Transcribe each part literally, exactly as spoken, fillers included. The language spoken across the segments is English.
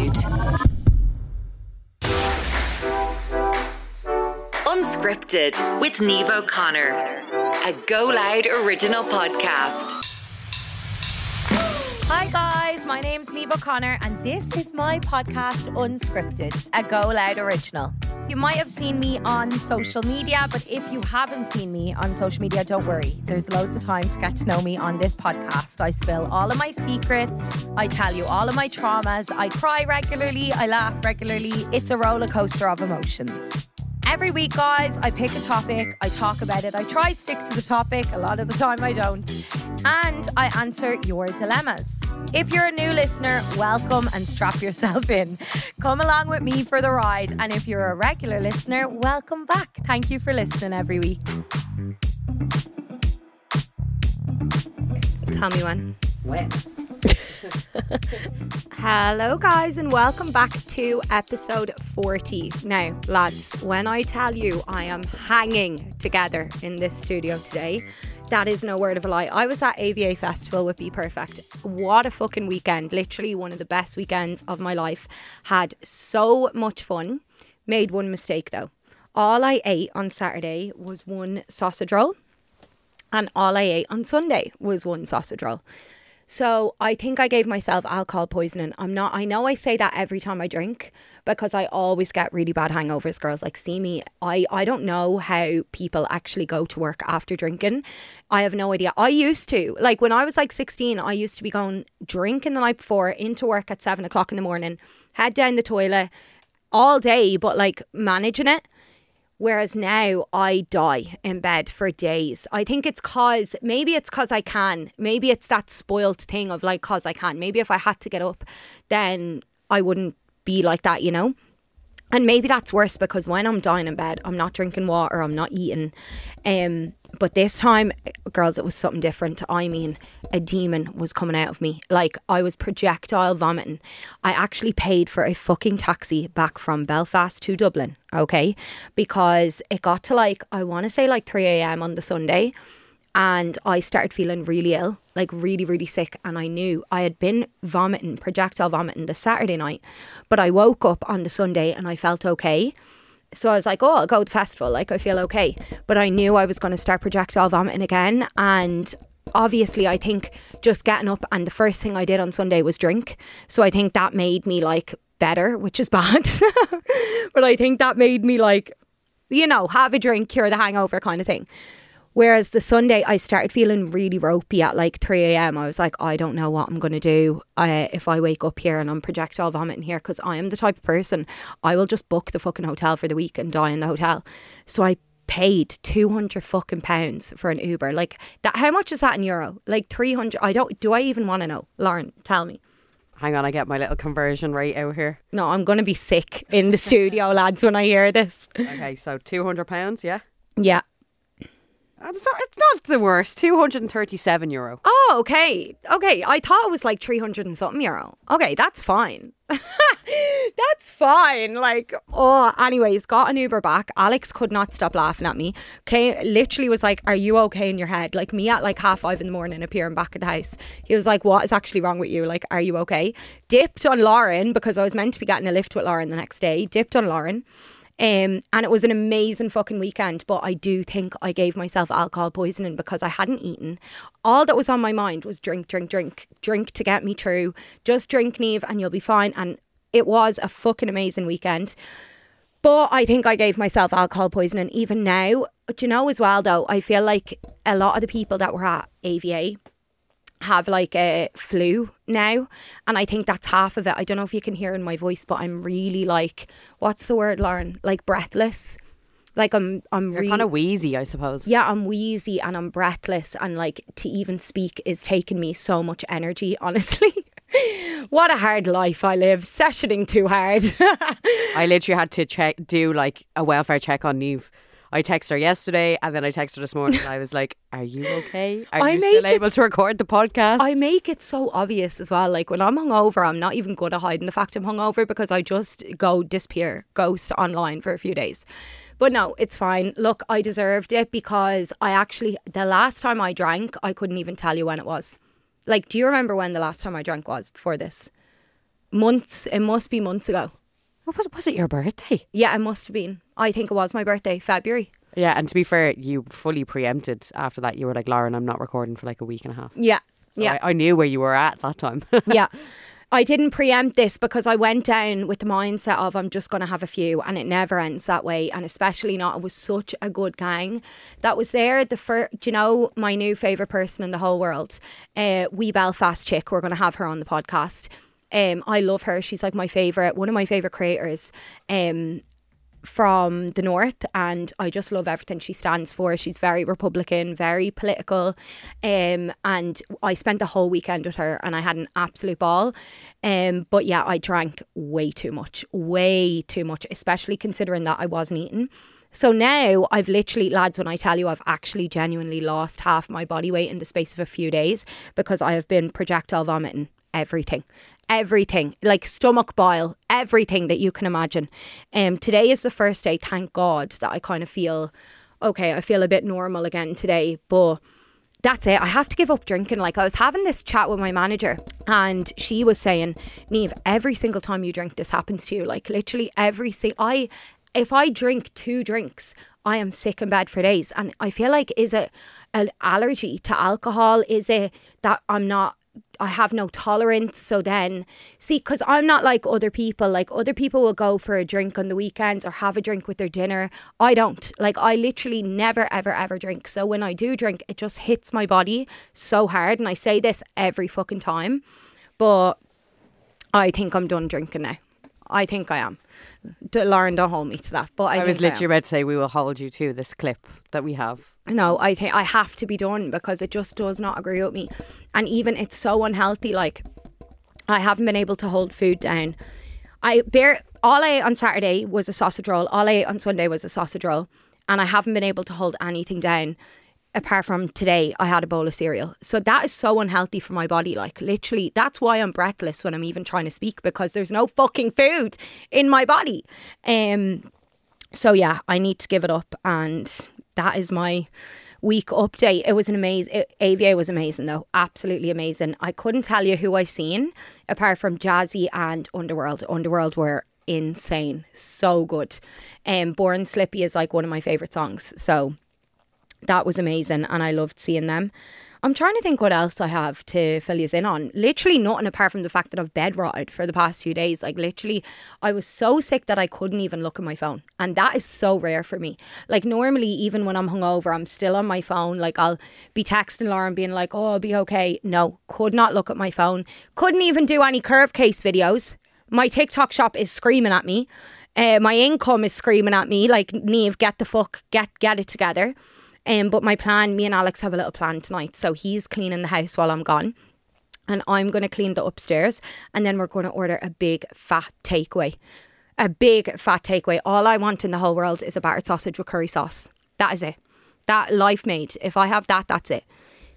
Loud. Unscripted with Niamh O'Connor, a Go Loud original podcast. Hi guys, my name's Niamh O'Connor and this is my podcast Unscripted, a Go Loud original. You might have seen me on social media, but if you haven't seen me on social media, don't worry. There's loads of time to get to know me on this podcast. I spill all of my secrets. I tell you all of my traumas. I cry regularly. I laugh regularly. It's a roller coaster of emotions. Every week, guys, I pick a topic. I talk about it. I try to stick to the topic. A lot of the time I don't. And I answer your dilemmas. If you're a new listener, welcome and strap yourself in. Come along with me for the ride. And if you're a regular listener, welcome back. Thank you for listening every week. Tell me when. When? Hello guys and welcome back to episode forty. Now lads, when I tell you I am hanging together in this studio today, that is no word of a lie. I was at A V A Festival with Be Perfect. What a fucking weekend. Literally one of the best weekends of my life. Had so much fun. Made one mistake though. All I ate on Saturday was one sausage roll. And all I ate on Sunday was one sausage roll. So I think I gave myself alcohol poisoning. I'm not, I know I say that every time I drink because I always get really bad hangovers. Girls like see me. I, I don't know how people actually go to work after drinking. I have no idea. I used to, like when I was like sixteen, I used to be going drinking the night before into work at seven o'clock in the morning, head down the toilet all day, but like managing it. Whereas now I die in bed for days. I think it's cause, maybe it's cause I can. Maybe it's that spoiled thing of like cause I can. Maybe if I had to get up, then I wouldn't be like that, you know? And maybe that's worse because when I'm dying in bed, I'm not drinking water, I'm not eating. Um, but this time, girls, it was something different. I mean, a demon was coming out of me. Like, I was projectile vomiting. I actually paid for a fucking taxi back from Belfast to Dublin, okay? Because it got to like, I want to say like three a.m. on the Sunday. And I started feeling really ill, like really, really sick. And I knew I had been vomiting, projectile vomiting the Saturday night. But I woke up on the Sunday and I felt okay. So I was like, oh, I'll go to the festival. Like, I feel okay. But I knew I was going to start projectile vomiting again. And obviously, I think just getting up and the first thing I did on Sunday was drink. So I think that made me like better, which is bad. But I think that made me like, you know, have a drink, cure the hangover kind of thing. Whereas the Sunday, I started feeling really ropey at like three a.m. I was like, I don't know what I'm going to do uh, if I wake up here and I'm projectile vomiting here, because I am the type of person, I will just book the fucking hotel for the week and die in the hotel. So I paid two hundred fucking pounds for an Uber. Like, that. How much is that in euro? Like three hundred. I don't, do I even want to know? Lauren, tell me. Hang on, I get my little conversion rate out here. No, I'm going to be sick in the studio, lads, when I hear this. Okay, so two hundred pounds, yeah? Yeah. It's not, it's not the worst. two hundred thirty-seven euro. Oh, okay. Okay. I thought it was like three hundred and something euro. Okay, that's fine. That's fine. Like, oh, anyways, got an Uber back. Alex could not stop laughing at me. Okay, literally was like, are you okay in your head? Like me at like half five in the morning appearing back at the house. He was like, what is actually wrong with you? Like, are you okay? Dipped on Lauren because I was meant to be getting a lift with Lauren the next day. Dipped on Lauren. Um, and it was an amazing fucking weekend, but I do think I gave myself alcohol poisoning because I hadn't eaten. All that was on my mind was drink, drink, drink, drink to get me through. Just drink, Niamh, and you'll be fine. And it was a fucking amazing weekend. But I think I gave myself alcohol poisoning even now. But you know as well though, I feel like a lot of the people that were at A V A have like a flu now, and I think that's half of it. I don't know if you can hear in my voice, but I'm really like, what's the word, Lauren? Like breathless. Like I'm I'm You're really kind of wheezy, I suppose. Yeah, I'm wheezy and I'm breathless, and like to even speak is taking me so much energy, honestly. What a hard life I live, sessioning too hard. I literally had to check do like a welfare check on Niamh. I texted her yesterday and then I texted her this morning and I was like, are you okay? Are I you make still it, able to record the podcast? I make it so obvious as well. Like when I'm hungover, I'm not even good at hiding the fact I'm hungover because I just go disappear, ghost online for a few days. But no, it's fine. Look, I deserved it because I actually, the last time I drank, I couldn't even tell you when it was. Like, do you remember when the last time I drank was before this? months. It must be months ago. What was, was it your birthday? Yeah, it must have been. I think it was my birthday, February. Yeah, and to be fair, you fully preempted after that. You were like, Lauren, I'm not recording for like a week and a half. Yeah, So yeah. I, I knew where you were at that time. Yeah. I didn't preempt this because I went down with the mindset of I'm just going to have a few, and it never ends that way. And especially not, it was such a good gang that was there. The first, you know, my new favourite person in the whole world, uh, wee Belfast chick, we're going to have her on the podcast. Um, I love her. She's like my favourite, one of my favourite creators. Um, from the north, and I just love everything she stands for. She's very Republican, very political, um, and I spent the whole weekend with her and I had an absolute ball. Um, but yeah, I drank way too much, way too much, especially considering that I wasn't eating. So now I've literally, lads, when I tell you I've actually genuinely lost half my body weight in the space of a few days because I have been projectile vomiting everything. Everything, like stomach bile, everything that you can imagine. Um, today is the first day, thank God, that I kind of feel, okay, I feel a bit normal again today. But that's it. I have to give up drinking. Like I was having this chat with my manager and she was saying, Niamh, every single time you drink, this happens to you. Like literally every single, I, if I drink two drinks, I am sick in bed for days. And I feel like, is it an allergy to alcohol? Is it that I'm not, I have no tolerance? So then, see, because I'm not like other people. Like other people will go for a drink on the weekends or have a drink with their dinner. I don't. Like I literally never, ever, ever drink. So when I do drink, it just hits my body so hard. And I say this every fucking time. But I think I'm done drinking now. I think I am. D- Lauren, don't hold me to that. But I, I was think I literally am. about to say we will hold you to this clip that we have. No, I think I have to be done because it just does not agree with me. And even it's so unhealthy. Like I haven't been able to hold food down. I bear all I ate on Saturday was a sausage roll. All I ate on Sunday was a sausage roll. And I haven't been able to hold anything down apart from today. I had a bowl of cereal. So that is so unhealthy for my body. Like literally, that's why I'm breathless when I'm even trying to speak, because there's no fucking food in my body. Um. So yeah, I need to give it up, and that is my week update. It was an amazing, A V A was amazing though, absolutely amazing. I couldn't tell you who I seen apart from Jazzy and Underworld. Underworld were insane, so good. Um, Born Slippy is like one of my favourite songs, so that was amazing and I loved seeing them. I'm trying to think what else I have to fill you in on. Literally nothing apart from the fact that I've bed rotted for the past few days. Like literally, I was so sick that I couldn't even look at my phone. And that is so rare for me. Like normally, even when I'm hungover, I'm still on my phone. Like I'll be texting Lauren being like, oh, I'll be okay. No, could not look at my phone. Couldn't even do any curve case videos. My TikTok shop is screaming at me. Uh, my income is screaming at me. Like, Niamh, get the fuck, get, get it together. Um, but my plan, me and Alex have a little plan tonight. So he's cleaning the house while I'm gone. And I'm going to clean the upstairs. And then we're going to order a big fat takeaway. A big fat takeaway. All I want in the whole world is a battered sausage with curry sauce. That is it. That life made. If I have that, that's it.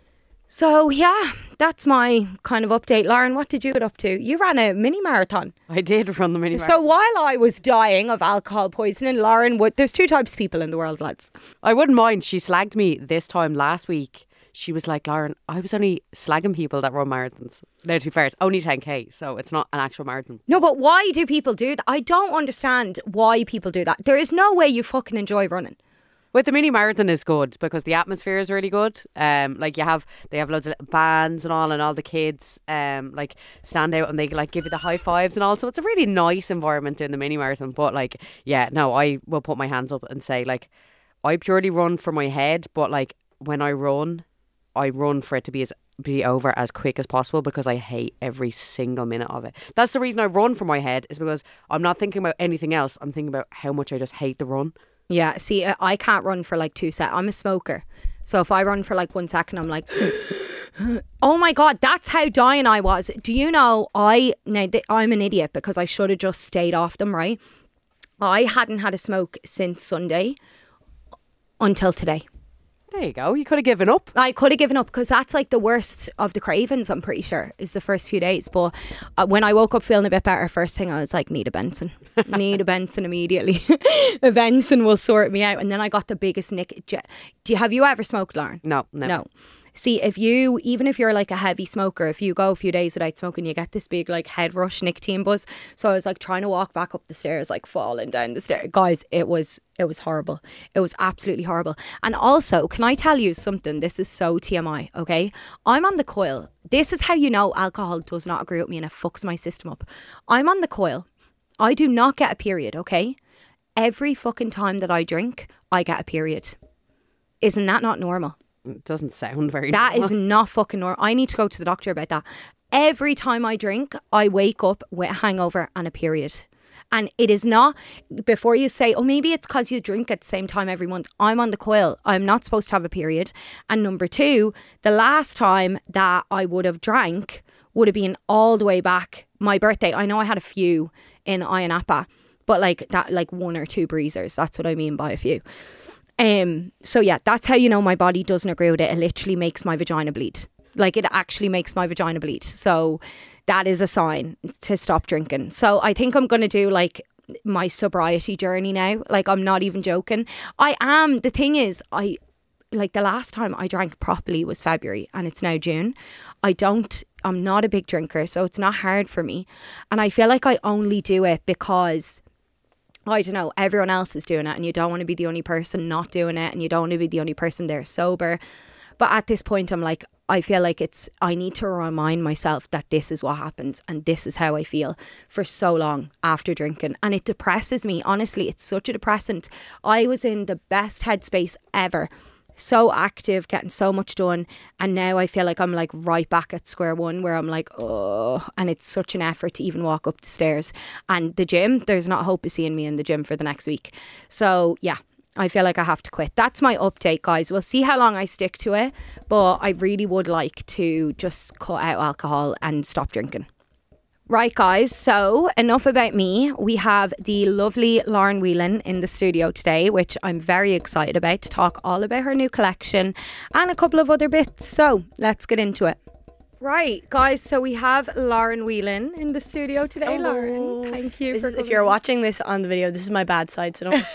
So yeah, that's my kind of update. Lauren, what did you get up to? You ran a mini marathon. I did run the mini marathon. So while I was dying of alcohol poisoning, Lauren would. There's two types of people in the world, lads. I wouldn't mind. She slagged me this time last week. She was like, Lauren, I was only slagging people that run marathons. Now, to be fair, it's only ten K, so it's not an actual marathon. No, but why do people do that? I don't understand why people do that. There is no way you fucking enjoy running. With the mini marathon is good because the atmosphere is really good. Um, like you have, they have loads of bands and all, and all the kids um like stand out and they like give you the high fives and all. So it's a really nice environment in the mini marathon. But like, yeah, no, I will put my hands up and say like, I purely run for my head. But like when I run, I run for it to be as be over as quick as possible because I hate every single minute of it. That's the reason I run for my head, is because I'm not thinking about anything else. I'm thinking about how much I just hate the run. Yeah, see, I can't run for like two seconds. I'm a smoker. So if I run for like one second, I'm like, oh my God, that's how dying I was. Do you know, I, now I'm an idiot because I should have just stayed off them, right? I hadn't had a smoke since Sunday until today. There you go. You could have given up. I could have given up because that's like the worst of the cravings, I'm pretty sure, is the first few days. But uh, when I woke up feeling a bit better, first thing I was like, need a Benson. Need a Benson immediately. A Benson will sort me out. And then I got the biggest nick. Do you, have you ever smoked, Lauren? No, never. No. See, if you, even if you're like a heavy smoker, if you go a few days without smoking, you get this big like head rush nicotine buzz. So I was like trying to walk back up the stairs, like falling down the stairs. Guys, it was, it was horrible. It was absolutely horrible. And also, can I tell you something? This is so T M I, okay? I'm on the coil. This is how you know alcohol does not agree with me and it fucks my system up. I'm on the coil. I do not get a period, okay? Every fucking time that I drink, I get a period. Isn't that not normal? It doesn't sound very That normal. is not fucking normal. I need to go to the doctor about that. Every time I drink, I wake up with a hangover and a period. And it is not, before you say, oh, maybe it's because you drink at the same time every month. I'm on the coil. I'm not supposed to have a period. And number two, the last time that I would have drank would have been all the way back my birthday. I know I had a few in Ayia Napa, but like that, like one or two breezers. That's what I mean by a few. Um, so yeah, that's how you know my body doesn't agree with it. It literally makes my vagina bleed. Like it actually makes my vagina bleed. So that is a sign to stop drinking. So I think I'm going to do like my sobriety journey now. Like I'm not even joking. I am. The thing is, I like the last time I drank properly was February and it's now June. I don't, I'm not a big drinker, so it's not hard for me. And I feel like I only do it because I don't know, everyone else is doing it and you don't want to be the only person not doing it and you don't want to be the only person there sober. But at this point, I'm like, I feel like it's, I need to remind myself that this is what happens and this is how I feel for so long after drinking. And it depresses me. Honestly, it's such a depressant. I was in the best headspace ever. So active, getting so much done. And now I feel like I'm like right back at square one where I'm like, oh, and it's such an effort to even walk up the stairs. And the gym, there's not hope of seeing me in the gym for the next week. So yeah, I feel like I have to quit. That's my update, guys. We'll see how long I stick to it. But I really would like to just cut out alcohol and stop drinking. Right, guys, so enough about me. We have the lovely Lauren Whelan in the studio today, which I'm very excited about, to talk all about her new collection and a couple of other bits. So let's get into it. Right, guys, so we have Lauren Whelan in the studio today. Hello. Lauren, thank you This for is, coming. if you're watching this on the video, this is my bad side, so don't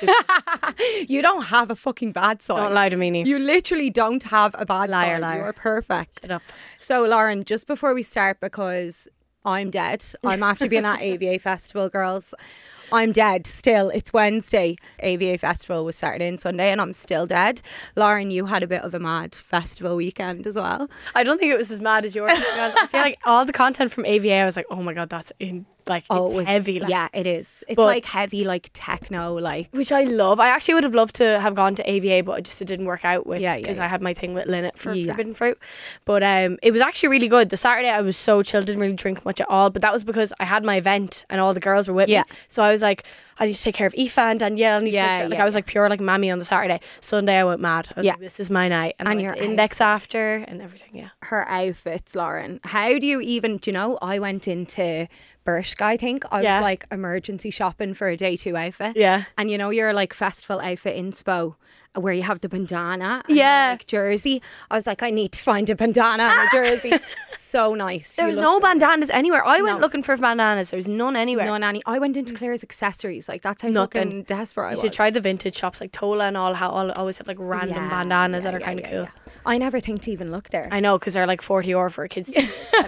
do, You don't have a fucking bad side. don't lie to me, Niamh. You literally don't have a bad Liar, side. liar. You are perfect. Shut up. So, Lauren, just before we start, because I'm dead. I'm after being at A V A Festival, girls. I'm dead still. It's Wednesday. A V A Festival was Saturday and Sunday and I'm still dead. Lauren, you had a bit of a mad festival weekend as well. I don't think it was as mad as yours. To be honest. I feel like all the content from A V A, I was like, oh my God, that's in, like, Oh, it's it was, heavy. Like, yeah, it is. It's But- like heavy, like techno, like. which I love. I actually would have loved to have gone to A V A, but it just it didn't work out with Yeah, yeah, because yeah. I had my thing with Lynette for Yeah. Forbidden Fruit. But um, it was actually really good. The Saturday I was so chilled, didn't really drink much at all. But that was because I had my event and all the girls were with Yeah. me. So I was like, I need to take care of Aoife and Danielle. I need to Yeah, make sure. Like yeah, I was yeah. like pure like mammy on the Saturday. Sunday I went mad. I was Yeah. like, this is my night. And, And I your went to Index after and everything. Yeah. Her outfits, Lauren. How do you even, do you know, I went into Bershka, I think. I Yeah. was like emergency shopping for a day two outfit. Yeah. And you know, your like festival outfit inspo where you have the bandana and Yeah. the, like jersey. I was like, I need to find a bandana and a jersey. So nice. There You was looked no bandanas anywhere. I went No. looking for bandanas. There was none anywhere. No nanny. I went into Claire's accessories. Like that's how Nothing. fucking desperate I You was. should try the vintage shops like Tola and all. How all always have like random Yeah, bandanas yeah, that are yeah, kind of yeah, cool. yeah. I never think to even look there. I know because they're like forty euro for a kid's.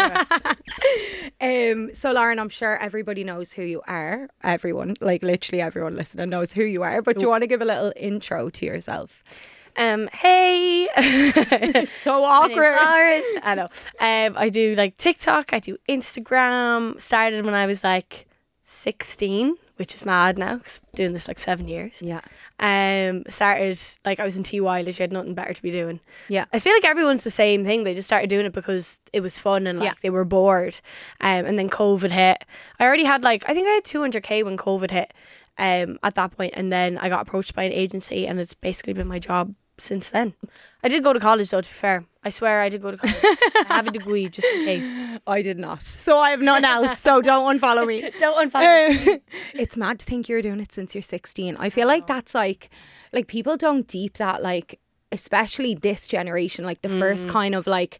Um, so Lauren, I'm sure everybody knows who you are. Everyone, like literally everyone listening knows who you are. But do you want to give a little intro to yourself? um, hey, So My name's awkward. Lauren. I know. Um, I do like TikTok. I do Instagram. Started when I was like sixteen, which is mad now because I'm doing this like seven years. Yeah. Um, started like I was in T Y. Literally had nothing better to be doing. Yeah. I feel like everyone's the same thing. They just started doing it because it was fun and like Yeah. they were bored. Um, and then COVID hit. I already had like I think I had two hundred K when COVID hit. Um, at that point, and then I got approached by an agency, and it's basically been my job since then. I did go to college though. To be fair, I swear I did go to college. I have a degree just in case. I did not. So I have none else. So don't unfollow me. Don't unfollow. Um, it's mad to think you're doing it since you're sixteen. I feel like that's like, like people don't deep that, like, especially this generation, like the Mm. first kind of like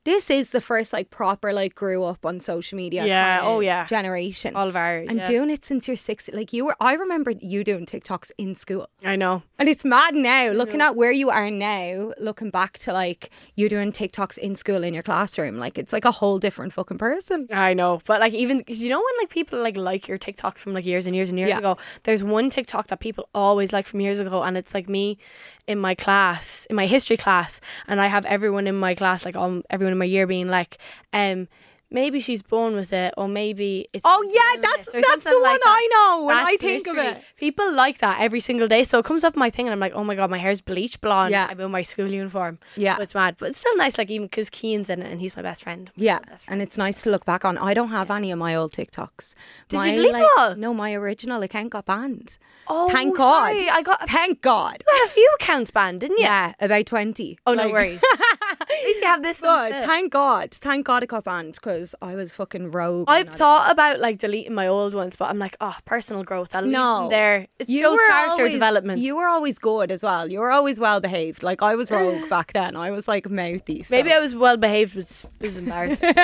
this is the first like proper like grew up on social media. Yeah, kinda oh, yeah. generation. All of our, and yeah. doing it since you're six. Like you were, I remember you doing TikToks in school. I know. And it's mad now, looking at where you are now, looking back to like you doing TikToks in school in your classroom. Like it's like a whole different fucking person. I know, but like even because you know when like people like like your TikToks from like years and years and years Yeah. ago, there's one TikTok that people always like from years ago, and it's like me in my class, in my history class, and I have everyone in my class, like um, everyone in my year being like, um. maybe she's born with it, or maybe it's Oh yeah, that's or that's the something one like that. I know when That's I think of literally- it. People like that every single day, so it comes up my thing, and I'm like, oh my god, my hair's bleach blonde. Yeah. I'm in my school uniform. Yeah. So it's mad, but it's still nice. Like even because Keane's in it, and he's my best friend. Yeah, My best friend. and it's nice to look back on. I don't have any of my old TikToks. Did my, you delete them all? No, my original account got banned. Oh, Thank God. sorry, I got. Thank God. You had a few accounts banned, didn't you? Yeah, about twenty. Oh, no Like- worries. At least you have this one. Good. still. Thank God. Thank God it got banned because I was fucking rogue. I've and thought about like deleting my old ones, but I'm like, oh, personal growth. I'll leave No. them there. It You shows were character always- development. You were always good as well. You were always well behaved. Like I was rogue back then. I was like mouthy. So. Maybe I was well behaved, but it was embarrassing.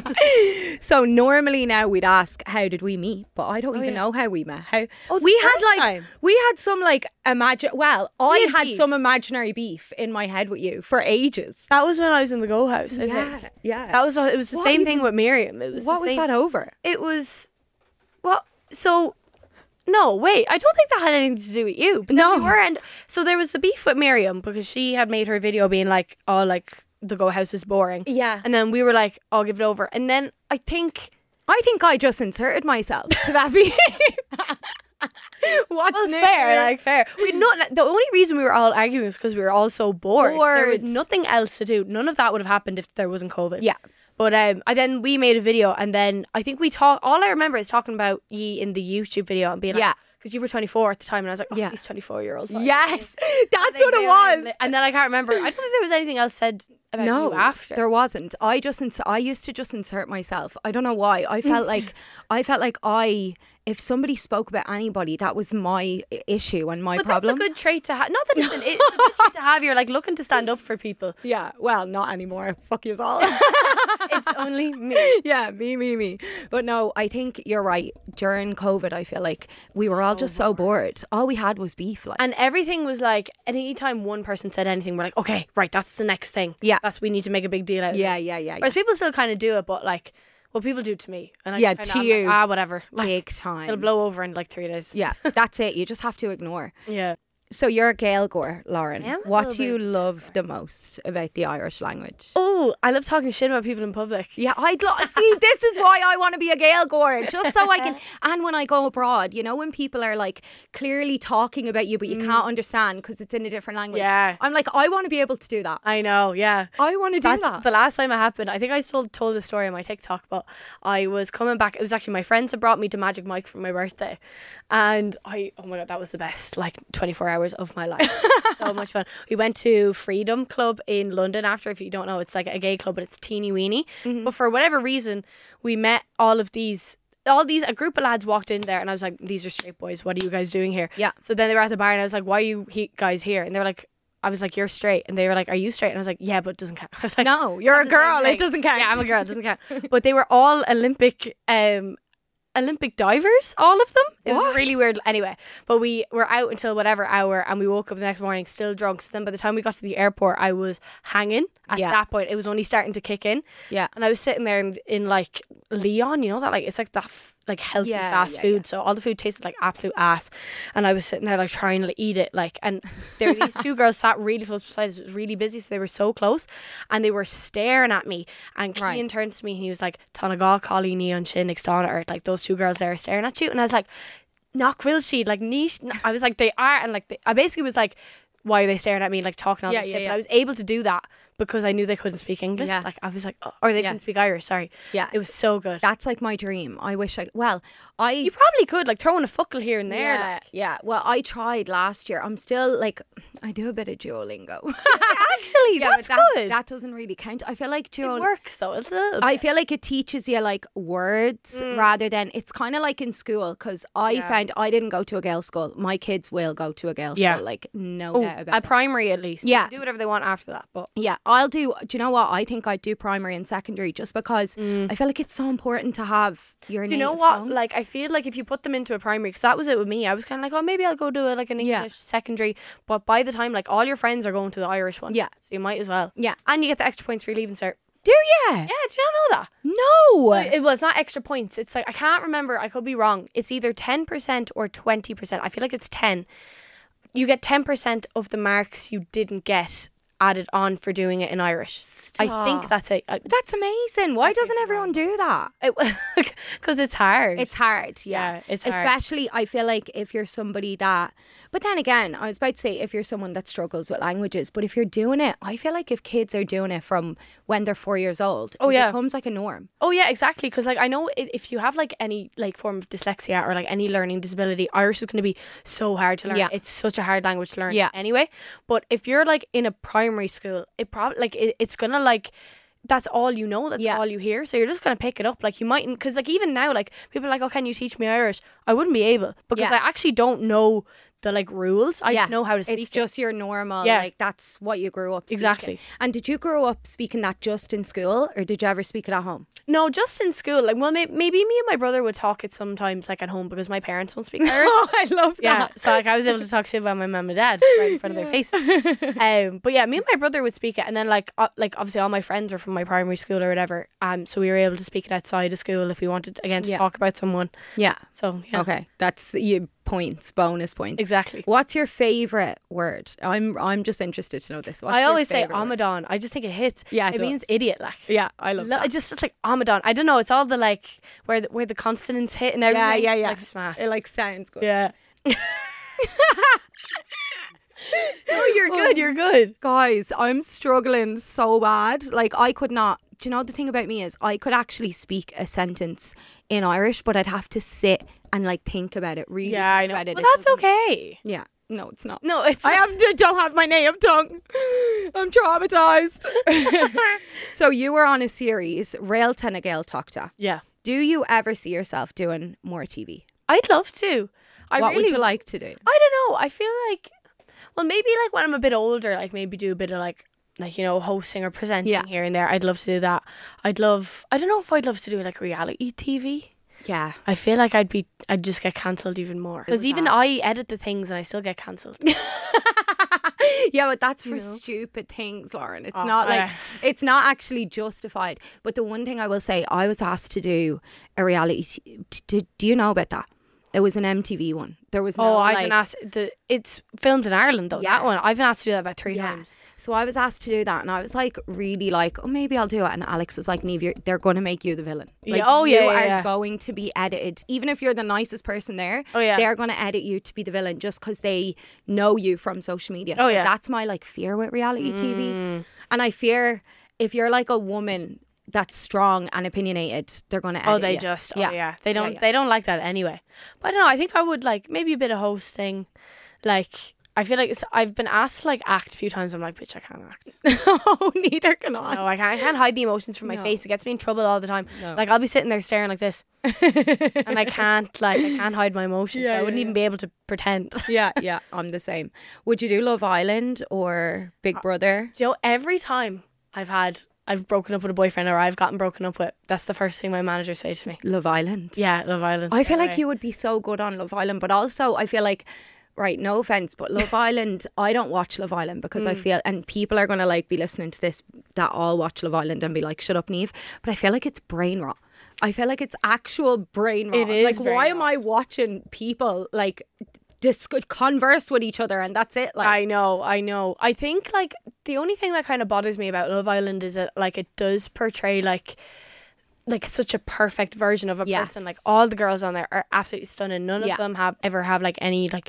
So normally now we'd ask, how did we meet? But I don't even Oh, yeah. know how we met. How Oh, the we had first like time. we had some like imagine. Well, I had had beef. some imaginary beef in my head with you for ages. That was when I was in the Go House. I Yeah, think. yeah. That was. It was the What same even- thing with Miriam. It was. What the was same, that over? It was. What? So. No, wait. I don't think that had anything to do with you. But No. we were, and so there was the beef with Miriam because she had made her video being like, "Oh, like the Go House is boring." Yeah. And then we were like, "I'll give it over." And then I think. I think I just inserted myself to that beef. What's Well, new? fair, like fair. We not the only reason we were all arguing was because we were all so bored. There was Bored. nothing else to do. None of that would have happened if there wasn't COVID. Yeah. But um, I then we made a video, and then I think we talked. All I remember is talking about ye in the YouTube video and being like, Yeah. because you were twenty-four at the time, and I was like, oh, Yeah. these twenty-four year olds. Yes, that's what it was. And then I can't remember. I don't think there was anything else said about No, you after. there wasn't. I just ins- I used to just insert myself. I don't know why. I felt like I felt like I if somebody spoke about anybody, that was my i- issue and my but problem. that's a good trait to have. Not that it's, an, it's a good trait to have. You're like looking to stand up for people. Yeah, well, not anymore. Fuck you all. It's only me. Yeah, me, me, me. But no, I think you're right. During COVID, I feel like we were all just so bored. All we had was beef. Like, And everything was like, anytime one person said anything, we're like, okay, right, that's the next thing. Yeah. That's, we need to make a big deal out of Yeah, this. yeah, yeah, Whereas people still kind of do it, but like, what people do to me. And I Yeah, kinda, to I'm you. Like, ah, whatever. Like, big time. it'll blow over in like three days. Yeah, that's it. You just have to ignore. Yeah. So you're a Gaeilgeoir, Lauren. I am a What little do you bit. love the most about the Irish language? Oh, I love talking shit about people in public. Yeah, I'd lo- see. This is why I want to be a Gaeilgeoir, just so I can. And when I go abroad, you know, when people are like clearly talking about you, but you can't understand because it's in a different language. Yeah. I'm like, I want to be able to do that. I know, yeah. I want to do That's that. the last time it happened. I think I still told the story on my TikTok, but I was coming back. It was actually my friends had brought me to Magic Mike for my birthday, and I oh my god, that was the best like twenty-four hours of my life. So much fun. We went to Freedom Club in London after. If you don't know, it's like a gay club, but it's teeny weeny. Mm-hmm. But for whatever reason, we met all of these. All these, a group of lads walked in there, and I was like, "These are straight boys. What are you guys doing here?" Yeah. So then they were at the bar, and I was like, "Why are you he- guys here?" And they were like, "I was like, you're straight," and they were like, "Are you straight?" And I was like, "Yeah, but it doesn't count." I was like, No, you're a "That's the same girl. It thing." doesn't count. Yeah, I'm a girl. It doesn't count. But they were all Olympic, um, Olympic divers. All of them. It was What? really weird. Anyway, but we were out until whatever hour, and we woke up the next morning still drunk. So then, by the time we got to the airport, I was hanging. At Yeah. that point, it was only starting to kick in. Yeah. And I was sitting there in, in like Leon, you know that like it's like that f- like healthy Yeah, fast yeah, food. yeah. So all the food tasted like absolute ass, and I was sitting there like trying to eat it like. And there were these two girls sat really close beside us. It was really busy, so they were so close, and they were staring at me. And Right. Cian turned to me and he was like, "Tanagal, Collie, Neon, Shin, Ixtana, like those two girls there are staring at you." And I was like, "Knock will she like niche?" I was like, "They are," and like they, I basically was like, "Why are they staring at me?" Like talking all Yeah, this yeah, shit. yeah. But I was able to do that because I knew they couldn't speak English. Yeah. Like I was like, oh, or they Yeah. couldn't speak Irish. Sorry. Yeah. It was so good. That's like my dream. I wish I. Well, I. You probably could like throw in a fuckle here and there. Yeah, Like. yeah. Well, I tried last year. I'm still like, I do a bit of Duolingo. Actually, Yeah, but that's that, good. That doesn't really count. I feel like it Duolingo. works though. It's a I feel like it teaches you like words Mm. rather than it's kind of like in school because I Yeah. found I didn't go to a girls' school. My kids will go to a girls' Yeah. school, like no oh, doubt about at it. primary at least. Yeah. They can do whatever they want after that. But Yeah, I'll do. Do you know what? I think I'd do primary and secondary just because I feel like it's so important to have your. do you know native what? tongue. Like, I feel like if you put them into a primary, because that was it with me. I was kind of like, oh, maybe I'll go to a, like an Yeah. English secondary. But by the time, like, all your friends are going to the Irish one. Yeah. So you might as well. Yeah. And you get the extra points for your leaving cert. Do you? Yeah, do you not know that? No. It was not extra points. It's like, I can't remember. I could be wrong. It's either ten percent or twenty percent. I feel like it's ten. You get ten percent of the marks you didn't get added on for doing it in Irish. I think Stop. that's it. I- That's amazing. Why doesn't be everyone wrong. do that? Because it's hard. It's hard, yeah. Yeah, it's hard. Especially, I feel like if you're somebody that. But then again, I was about to say if you're someone that struggles with languages, but if you're doing it, I feel like if kids are doing it from when they're four years old, Oh, it yeah. becomes like a norm. Oh yeah, exactly. Because like I know it, if you have like any like form of dyslexia or like any learning disability, Irish is going to be so hard to learn. Yeah. It's such a hard language to learn. Yeah. Anyway, but if you're like in a primary school, it probably like it, it's gonna like. That's all you know. That's Yeah. all you hear. So you're just gonna pick it up. Like you mightn't, because like even now, like people are like, "Oh, can you teach me Irish?" I wouldn't be able because Yeah. I actually don't know the like rules. I just know how to speak. It's it. just your normal, Yeah. like that's what you grew up speaking. Exactly. And did you grow up speaking that just in school or did you ever speak it at home? No, just in school. Like, well, may- maybe me and my brother would talk it sometimes, like at home, because my parents don't speak Irish. Oh, I love that. Yeah, so like I was able to talk shit about my mum and dad right in front of their face. Um, but yeah, me and my brother would speak it, and then like uh, like obviously all my friends were from my primary school or whatever. Um, so we were able to speak it outside of school if we wanted again to Yeah. talk about someone. Yeah. So yeah, Okay. That's you points, bonus points. exactly. What's your favorite word? I'm I'm just interested to know this. What's I your always say favourite word? Amadan. I just think it hits. Yeah, it it, means does. idiot. Like Yeah, I love Lo- that. just it's like Amadan. I don't know. It's all the like where the, where the consonants hit and everything. Yeah, yeah, yeah. Like smash. It like sounds good. Yeah. No, you're good. You're good. Guys, I'm struggling so bad. Like I could not. Do you know the thing about me is I could actually speak a sentence in Irish, but I'd have to sit and like think about it. Really, Yeah, I think know. about it. But It that's doesn't- okay. Yeah, no, it's not. No, it's I have to, don't have my native tongue. I'm traumatized. So you were on a series, Rail Tena Gael Tocta. yeah. Do you ever see yourself doing more T V? I'd love to. I what really would you like to do? I don't know. I feel like, well, maybe like when I'm a bit older, like maybe do a bit of like, like you know, hosting or presenting Yeah. here and there. I'd love to do that. I'd love. I don't know if I'd love to do like reality T V. Yeah. I feel like I'd be. I'd just get cancelled even more because was even that? I edit the things and I still get cancelled. Yeah, but that's for know? stupid things, Lauren. It's Oh, not like yeah. it's not actually justified. But the one thing I will say, I was asked to do a reality. T- t- t- do you know about that? It was an M T V one. There was no Oh, I've like, been asked. The it's filmed in Ireland though. That one Yes. I've been asked to do that about three Yeah. times. So I was asked to do that, and I was like, really like, oh, maybe I'll do it. And Alex was like, Neve, you're, they're going to make you the villain. Yeah, Like, oh, you yeah, yeah, are yeah. going to be edited, even if you're the nicest person there. Oh, yeah. they're going to edit you to be the villain just because they know you from social media. Oh, so yeah. that's my like fear with reality T V, Mm. and I fear if you're like a woman that's strong and opinionated, they're going to edit Oh, they you. just. Oh, yeah. They don't. yeah. They don't like that anyway. But I don't know. I think I would like maybe a bit of hosting, like. I feel like it's, I've been asked to like act a few times. I'm like, bitch, I can't act. Oh, neither can I. No, I can't. I can't hide the emotions from my No. face. It gets me in trouble all the time. No. Like I'll be sitting there staring like this, and I can't like I can't hide my emotions. Yeah, I wouldn't yeah, even yeah. be able to pretend. yeah, yeah, I'm the same. Would you do Love Island or Uh, Big Brother? Do you know, every time I've had I've broken up with a boyfriend or I've gotten broken up with, that's the first thing my manager says to me. Love Island. Yeah, Love Island. I feel straight like away. you would be so good on Love Island, but also I feel like, right, no offense, but Love Island, I don't watch Love Island because Mm. I feel, and people are going to like be listening to this that all watch Love Island and be like, shut up, Neve. But I feel like it's brain rot. I feel like it's actual brain rot. It is Like, brain why am rot. I watching people like dis- converse with each other and that's it? Like, I know, I know. I think like the only thing that kind of bothers me about Love Island is that like it does portray like like such a perfect version of a Yes. person. Like all the girls on there are absolutely stunning. None Yeah. of them have ever have like any like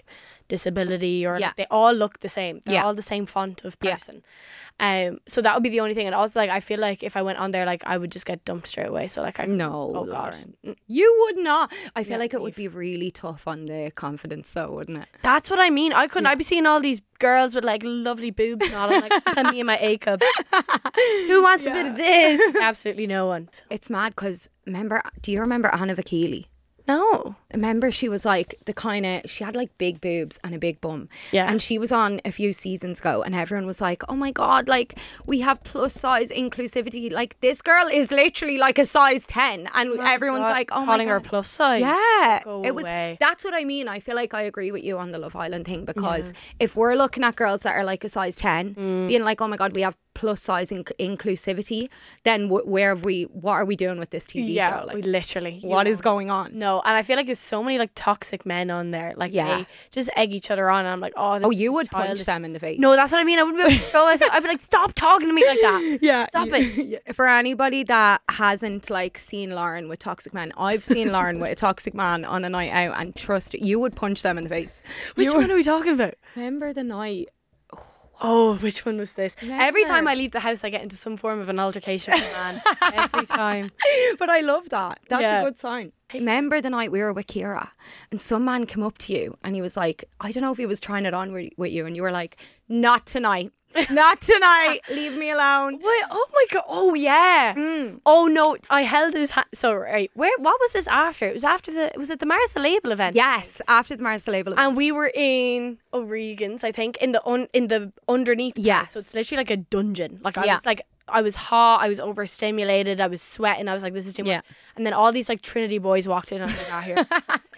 disability or Yeah. like, they all look the same. They're Yeah. all the same font of Yeah. person. Um, so that would be the only thing. And also, like, I feel like if I went on there, like, I would just get dumped straight away. So, like, I No, oh, God. Lauren. You would not. I feel Yeah, like it would leave. be really tough on the confidence, though, wouldn't it? That's what I mean. I couldn't. I'd be seeing all these girls with like lovely boobs and all. I'm like, and me and my A cup. Who wants a bit of this? Absolutely no one. It's mad because remember, do you remember Anna Vakili? No. Remember, she was like the kind of, she had like big boobs and a big bum. Yeah. And she was on a few seasons ago and everyone was like, oh my God, like we have plus size inclusivity. Like this girl is literally like a size ten. And everyone's God, like, oh my calling God. her plus size. Yeah, Go it was. away. That's what I mean. I feel like I agree with you on the Love Island thing because if we're looking at girls that are like a size ten, being like, oh my God, we have plus size inc- inclusivity, then w- where have we? What are we doing with this T V Yeah, show? Like, we literally. what you is know. going on? No, and I feel like there's so many like toxic men on there. Like Yeah. they just egg each other on, and I'm like, oh, this Oh, you is would punch childish. them in the face. No, that's what I mean. I wouldn't be able to throw myself. I'd be like, stop talking to me like that. Yeah, Stop it. For anybody that hasn't like seen Lauren with toxic men, I've seen Lauren with a toxic man on a night out, and trust you would punch them in the face. Which You one would- are we talking about? Remember the night? Oh, which one was this? Every time Remember? I leave the house, I get into some form of an altercation with a man. Every time. But I love that. That's Yeah. a good sign. Remember the night we were with Kira and some man came up to you and he was like, I don't know if he was trying it on with with you, and you were like, not tonight. Not tonight. Leave me alone. Wait, oh my God. Oh, yeah. Oh, no. I held his hand. So, right. Where? What was this after? It was after the, was it the Marissa Label event? Yes, after the Marissa Label. And we were in O'Regan's, I think, in the un, in the underneath part. Yes. So it's literally like a dungeon. Like I Yeah. was like, I was hot, I was overstimulated, I was sweating. I was like, this is too much. Yeah. And then all these like Trinity boys walked in. And I was like, ah, here.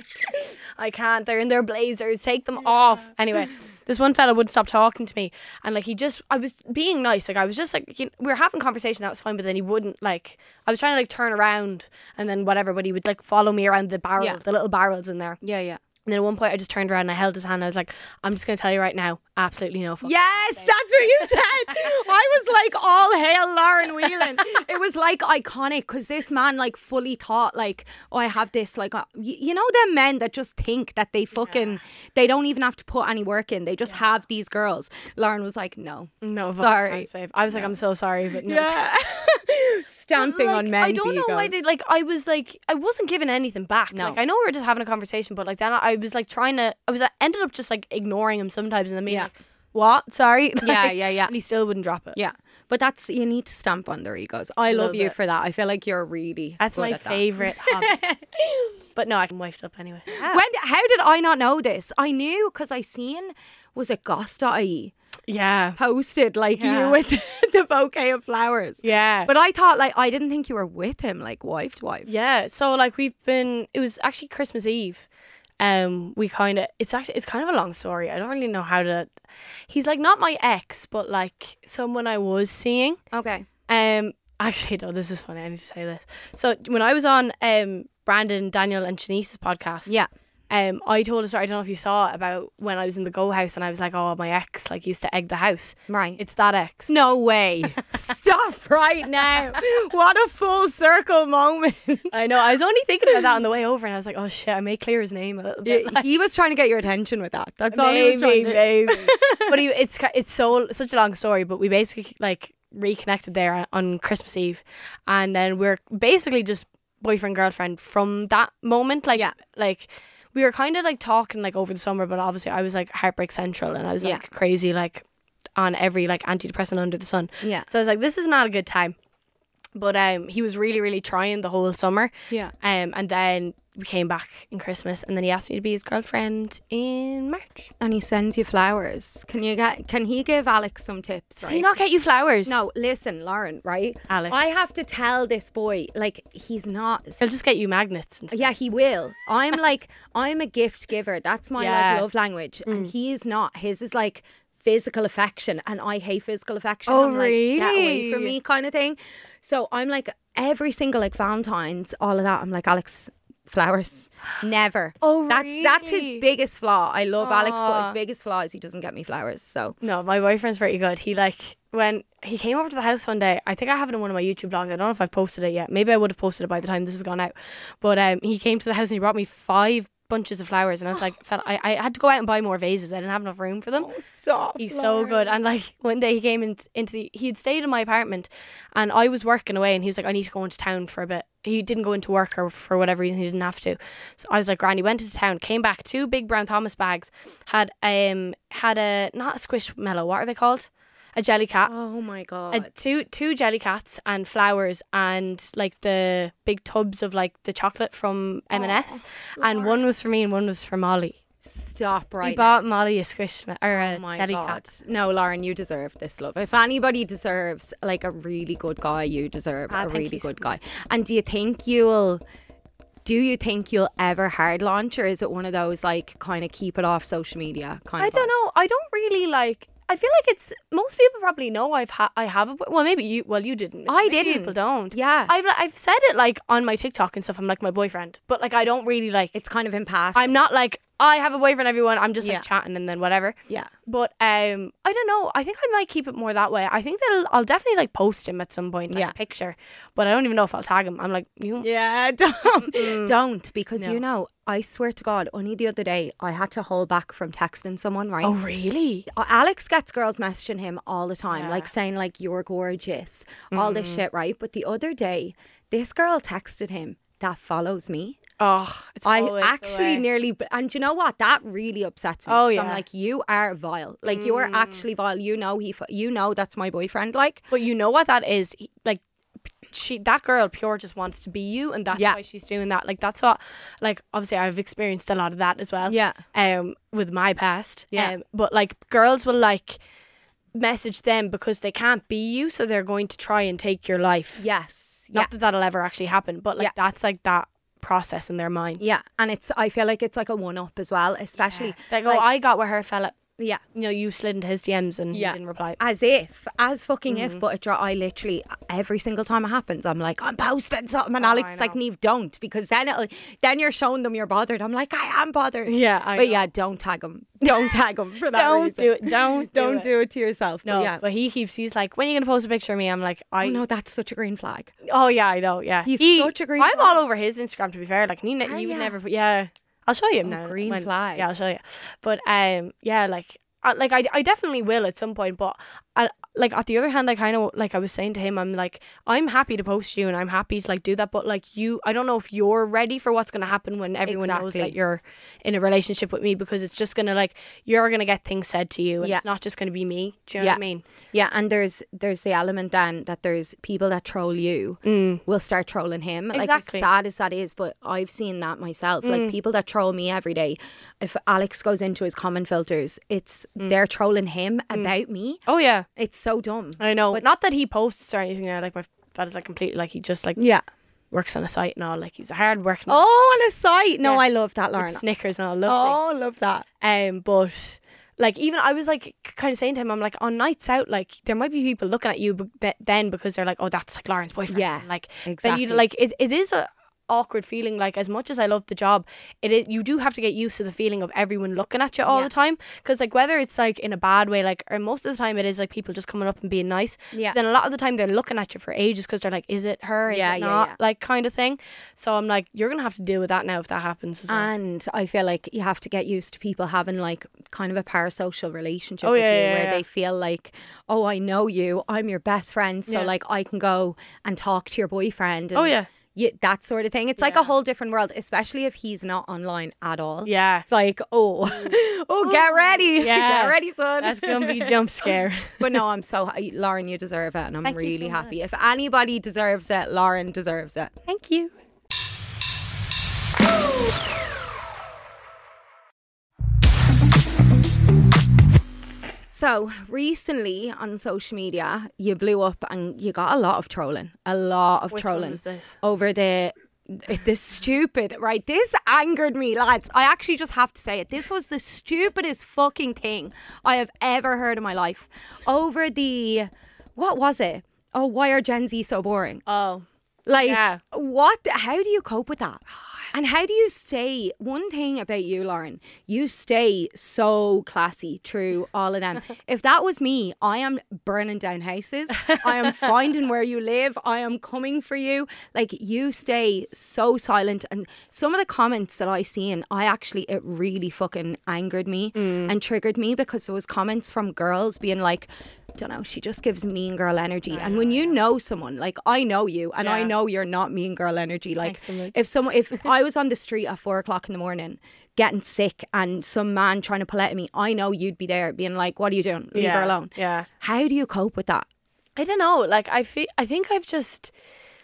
I can't. They're in their blazers. Take them off. Anyway, this one fella wouldn't stop talking to me, and like he just, I was being nice. Like I was just like, you know, we were having conversation. That was fine, but then he wouldn't like. I was trying to like turn around and then whatever, but he would like follow me around the barrel, Yeah. the little barrels in there. Yeah, yeah. And then at one point, I just turned around and I held his hand. And I was like, I'm just going to tell you right now, absolutely no fuck. Yes, that's what you said. I was like, all hail Lauren Whelan. It was like iconic because this man like fully thought like, oh, I have this like, uh, y- you know, them men that just think that they fucking, they don't even have to put any work in. They just have these girls. Lauren was like, no. No, fuck Sorry. trans babe. I was like, I'm so sorry, but no. Yeah. Stamping Like, on men's I don't know why egos. they like. I was like, I wasn't giving anything back. No. Like, I know we were just having a conversation, but like then I was like trying to. I was I ended up just like ignoring him sometimes, and then being Yeah. like, "What? Sorry." Yeah, Like, yeah, yeah. And he still wouldn't drop it. Yeah. But that's, you need to stamp on their egos. I love Love you it. for that. I feel like you're really That's good my at that. favorite hobby. But no, I can wifed up anyway. Yeah. When, how did I not know this? I knew because I seen, was it goss dot I E yeah. posted like Yeah. you with the bouquet of flowers. Yeah. But I thought like, I didn't think you were with him, like wife to wife. Yeah, so like we've been, it was actually Christmas Eve. Um, we kind of, it's actually, it's kind of a long story. I don't really know how to, he's like not my ex, but like someone I was seeing. Okay. Um, actually, no, this is funny. I need to say this. So when I was on um Brandon, Daniel, and Shanice's podcast, Yeah. um, I told a story. I don't know if you saw it, about when I was in the Go House and I was like, oh, my ex like used to egg the house. Right. It's that ex. No way. Stop right now. What a full circle moment. I know. I was only thinking about that on the way over, and I was like, oh shit, I may clear his name a little bit. Like, He was trying to get your attention with that. That's all he was trying maybe, to do. maybe. But he, it's ki- it's so such a long story. But we basically like reconnected there on Christmas Eve, and then we're basically just boyfriend girlfriend from that moment. Like, Yeah. like we were kind of like talking like over the summer, but obviously I was like heartbreak central, and I was Yeah. like crazy like on every like antidepressant under the sun. Yeah. So I was like, this is not a good time. But um, he was really, really trying the whole summer. Yeah. Um, and then we came back in Christmas, and then he asked me to be his girlfriend in March. And he sends you flowers. Can you get? Can he give Alex some tips? Does Right? he not get you flowers? No, listen, Lauren. Right, Alex. I have to tell this boy like he's not. He'll just get you magnets and stuff. Yeah, he will. I'm like, I'm a gift giver. That's my Yeah. like love language, and he is not. His is like physical affection, and I hate physical affection. Oh, I'm like, get away from really? me, kind of thing. So I'm like every single like Valentine's, all of that. I'm like, Alex, flowers, never. Oh, that's that's his really? biggest flaw. I love Alex, but his Aw. biggest flaw is he doesn't get me flowers. So No, my boyfriend's pretty good. He like, when he came over to the house one day, I think I have it in one of my YouTube vlogs. I don't know if I've posted it yet. Maybe I would have posted it by the time this has gone out. But um, he came to the house and he brought me five bunches of flowers, and I was like, felt, I, I had to go out and buy more vases. I didn't have enough room for them. Oh, stop. He's so good. And like one day he came in, into the, he had stayed in my apartment, and I was working away, and he was like, I need to go into town for a bit. He didn't go into work, or for whatever reason he didn't have to. So I was like, Granny, went into town, came back, two big brown Thomas bags, had um had a, not a squishmallow, what are they called? A jelly cat. Oh my God. A, two two jelly cats and flowers, and like the big tubs of like the chocolate from M and S, and one was for me and one was for Molly. Stop right He bought Molly a squish or a Oh my jelly God. cat. No, Lauren, you deserve this, love. If anybody deserves like a really good guy, you deserve Ah, a thank really you so good guy. And do you think you'll do you think you'll ever hard launch, or is it one of those like kind of keep it off social media kind I of don't vibe? know. I don't really like. I feel like it's most people probably know I've ha- I have a boy- well maybe you well you didn't I Maybe didn't. people don't Yeah. I've I've said it like on my TikTok and stuff. I'm like my boyfriend, but like I don't really like. It's kind of in past. I'm not like I have a boyfriend, everyone. I'm just like Yeah. chatting and then whatever. Yeah. But um, I don't know. I think I might keep it more that way. I think that I'll, I'll definitely like post him at some point, like Yeah. a picture. But I don't even know if I'll tag him. I'm like, you. Yeah, don't. Don't, because No. you know, I swear to God, only the other day I had to hold back from texting someone, right? Oh really? Uh, Alex gets girls messaging him all the time, Yeah. like saying like you're gorgeous, all this shit, right? But the other day, this girl texted him that follows me. Oh, it's I always the actually way. nearly, and you know what? That really upsets me. Oh, 'cause yeah. I'm like, you are vile. Like you're actually vile. You know he. f- You know that's my boyfriend. Like, But you know what that is? He- Like, she, that girl, pure, just wants to be you, and that's Yeah. why she's doing that. Like, that's what, like, obviously, I've experienced a lot of that as well. Yeah. Um, with my past. Yeah. Um, but like, girls will like message them because they can't be you, so they're going to try and take your life. yes, Not yeah, that that'll ever actually happen, but like, Yeah. that's like that process in their mind. yeah. And it's. I feel like it's like a one up as well, especially. They go, like- I got where her fella. Yeah. You know, you slid into his D Ms and Yeah. he didn't reply. As if, as fucking Mm. if, but it, dro- I literally every single time it happens, I'm like, I'm posting something, and Oh, Alex I is like, know. Neve, don't, because then it'll, then you're showing them you're bothered. I'm like, I am bothered. Yeah, I but know. yeah, don't tag him. Don't tag him for that Don't reason. do it. Don't do Don't it. do it to yourself. No, but yeah. but he keeps. He's like, when are you gonna post a picture of me? I'm like, I Oh no, that's such a green flag. Oh yeah, I know. Yeah, He's He- such a green I'm flag. all over his Instagram. To be fair, like he, ne- Are he would ya? never. Put, yeah, I'll show you him Oh, now. green when- flag. Yeah, I'll show you. But um, yeah, like, I, like I, I definitely will at some point. But I, like at the other hand, I kind of like I was saying to him, I'm like, I'm happy to post you and I'm happy to like do that. But like you, I don't know if you're ready for what's gonna happen when everyone knows Exactly. that you're in a relationship with me, because it's just gonna like you're gonna get things said to you, and Yeah. it's not just gonna be me. Do you know Yeah. what I mean? Yeah, and there's there's the element then that there's people that troll you will start trolling him. Like as Mm. Exactly. Mm. sad as that is, but I've seen that myself. Like people that troll me every day. If Alex goes into his comment filters, it's Mm. they're trolling him about me. Oh yeah, It's so dumb. I know. But- Not that he posts or anything. There, like my that is like completely like he just like Yeah. works on a site and all. Like he's a hard working. Oh, on a site. No, Yeah. I love that, Lauren. Snickers and all. Lovely. Oh, love that. Um, but like even I was like kind of saying to him, I'm like on nights out, like there might be people looking at you be- th- then because they're like, oh, that's like Lauren's boyfriend. Yeah, And, like exactly. Then you like it. It is a awkward feeling. Like as much as I love the job, it is, you do have to get used to the feeling of everyone looking at you all Yeah. the time. Because like whether it's like in a bad way, like or most of the time it is like people just coming up and being nice. Yeah. Then a lot of the time they're looking at you for ages because they're like, is it her? Is Yeah, it yeah, not? yeah. Like kind of thing. So I'm like, you're gonna have to deal with that now if that happens as well. And I feel like you have to get used to people having like kind of a parasocial relationship Oh, with yeah, you yeah, where yeah. they feel like, oh, I know you, I'm your best friend, so Yeah. like I can go and talk to your boyfriend. And Oh, yeah. you, that sort of thing. It's like Yeah. a whole different world, especially if he's not online at all. Yeah. It's like, oh, oh, get ready. Yeah. Get ready, son. That's gonna be a jump scare. But no, I'm so, Lauren, you deserve it. And I'm Thank you really so happy. If anybody deserves it, Lauren deserves it. Thank you. So recently on social media, you blew up and you got a lot of trolling, a lot of Which one trolling was this? over the this stupid right. This angered me, lads. I actually just have to say it. This was the stupidest fucking thing I have ever heard in my life. Over the what was it? Oh, why are Gen Z so boring? Oh. Like Yeah. what? How do you cope with that? And how do you stay, one thing about you, Lauren, you stay so classy through all of them. If that was me, I am burning down houses. I am finding where you live. I am coming for you. Like, you stay so silent. And some of the comments that I seen, I actually, it really fucking angered me mm. and triggered me, because there was comments from girls being like, don't know, she just gives mean girl energy. And when you know someone, like, I know you and yeah. I know you're not mean girl energy. Like, Excellent. if someone, if I was on the street at four o'clock in the morning getting sick and some man trying to pull out of me, I know you'd be there being like, what are you doing? Leave yeah. her alone. Yeah. How do you cope with that? I don't know. Like, I feel, I think I've just,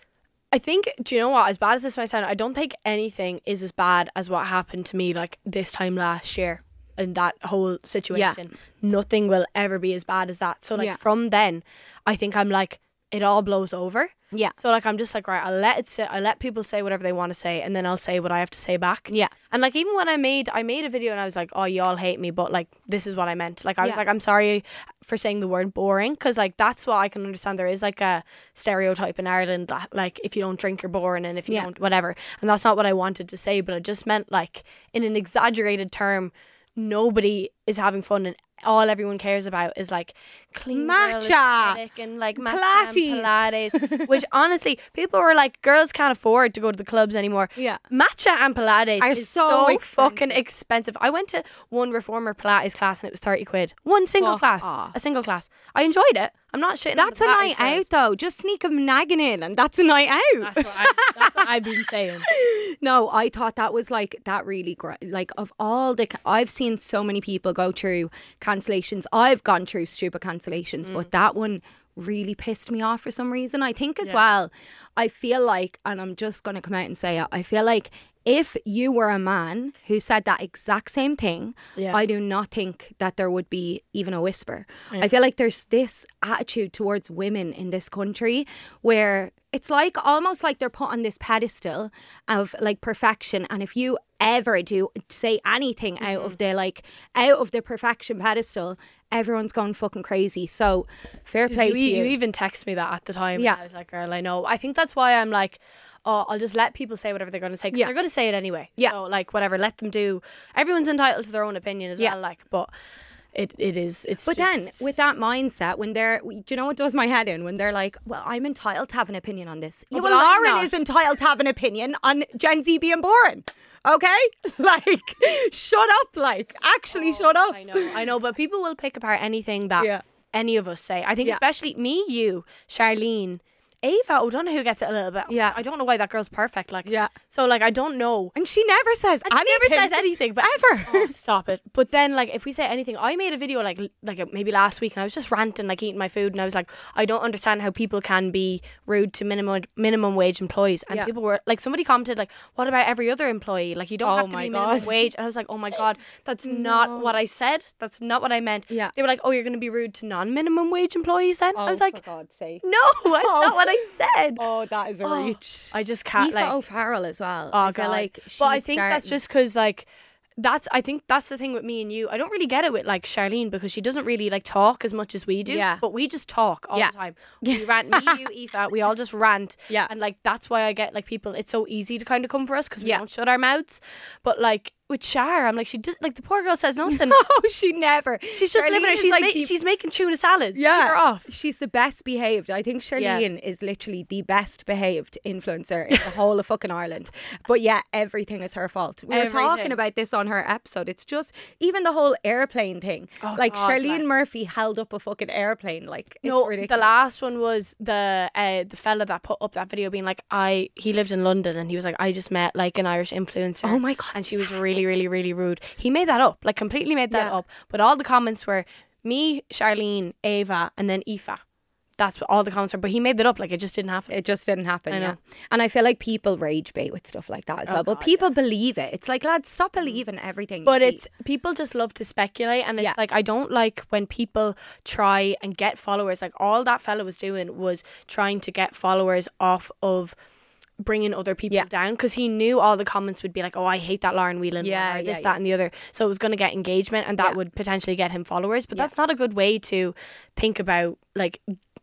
I think, do you know what? As bad as this might sound, I don't think anything is as bad as what happened to me like this time last year. In that whole situation, yeah. nothing will ever be as bad as that. So like yeah. from then, I think I'm like, it all blows over. Yeah. So like, I'm just like, right, I'll let it say, I let people say whatever they want to say, and then I'll say what I have to say back. Yeah. And like, even when I made, I made a video and I was like, oh, y'all hate me, but like, this is what I meant. Like, I was yeah. like, I'm sorry for saying the word boring, because like, that's what I can understand. There is like a stereotype in Ireland that like, if you don't drink, you're boring, and if you yeah. don't, whatever. And that's not what I wanted to say, but it just meant like, in an exaggerated term, nobody is having fun, and all everyone cares about is like clean matcha and like matcha Pilates. and Pilates, which honestly people were like, girls can't afford to go to the clubs anymore. Yeah, matcha and Pilates are is so, so expensive. fucking expensive. I went to one reformer Pilates class and it was thirty quid. One single oh, class, oh. a single class. I enjoyed it. I'm not shitting. That's on a the night Pilates out though. Just sneak a nagging in, and that's a night out. That's what, I, that's what I've been saying. No, I thought that was like that really great. Like, of all the, I've seen so many people go through cancellations. I've gone through stupid cancellations, mm. but that one really pissed me off for some reason. I think as yeah. well, I feel like, and I'm just going to come out and say it, I feel like if you were a man who said that exact same thing, yeah. I do not think that there would be even a whisper. Yeah. I feel like there's this attitude towards women in this country where it's like almost like they're put on this pedestal of like perfection, and if you ever do say anything mm-hmm. out of the like out of the perfection pedestal, everyone's going fucking crazy. So fair play you, to you. You even text me that at the time. Yeah, I was like, girl, I know. I think that's why I'm like, oh, I'll just let people say whatever they're going to say, because yeah. they're going to say it anyway. Yeah. So like, whatever, let them do. Everyone's entitled to their own opinion as yeah. well. Like, but it it is. It's. But just... then with that mindset, when they're, do you know what does my head in? When they're like, well, I'm entitled to have an opinion on this. Oh, yeah, well, Lauren is entitled to have an opinion on Gen Z being boring. Okay, like, shut up. Like, actually, oh, shut up. I know, I know, but people will pick apart anything that yeah. any of us say. I think, yeah. especially me, you, Charlene, Ava, I don't know who gets it a little bit. Yeah. I don't know why that girl's perfect. Like, yeah. So, like, I don't know. And she never says and anything. She never says anything. But ever. Oh, stop it. But then, like, if we say anything, I made a video, like, like maybe last week, and I was just ranting, like, eating my food, and I was like, I don't understand how people can be rude to minimum minimum wage employees. And yeah. people were, like, somebody commented, like, what about every other employee? Like, you don't oh have to be minimum God. wage. And I was like, oh my God, that's no. not what I said. That's not what I meant. Yeah. They were like, oh, you're going to be rude to non-minimum wage employees then? Oh, I was like, for God's sake. no, that's oh. not what I said. Oh, that is a oh, reach. I just can't, Aoife like... O'Farrell as well. Oh, I feel God. like But I think starting. that's just because, like, that's I think that's the thing with me and you. I don't really get it with like Charlene, because she doesn't really like talk as much as we do. Yeah. But we just talk all yeah. the time. We rant, me, you, Aoife, we all just rant. Yeah. And like, that's why I get like people, it's so easy to kind of come for us, because we yeah. don't shut our mouths. But like, with Char, I'm like, she just like the poor girl says nothing. No, she never. She's just Charlene living her. is She's like ma- the- she's making tuna salads. Yeah, Leave her off. She's the best behaved. I think Charlene yeah. is literally the best behaved influencer in the whole of fucking Ireland. But yeah, everything is her fault. We Everything. were talking about this on her episode. It's just even the whole airplane thing. Oh, like God, Charlene like. Murphy held up a fucking airplane. Like it's no, ridiculous. the last one was the uh, the fella that put up that video being like, I he lived in London and he was like, I just met like an Irish influencer. Oh my God, and she was really, really, really rude. He made that up, like completely made that yeah. up. But all the comments were me, Charlene, Ava, and then Aoife. That's what all the comments were. But he made that up, like it just didn't happen. It just didn't happen. I know. Yeah, and I feel like people rage bait with stuff like that as Oh, well. But God, people yeah. believe it. It's like, lads, stop believing everything. But you see. it's people just love to speculate, and it's Yeah. like I don't like when people try and get followers. Like all that fella was doing was trying to get followers off of bringing other people Yeah. down, because he knew all the comments would be like, oh, I hate that Lauren Whelan, Yeah, or yeah, this, yeah. that and the other. So it was going to get engagement, and that Yeah. would potentially get him followers. But Yeah. that's not a good way to think about like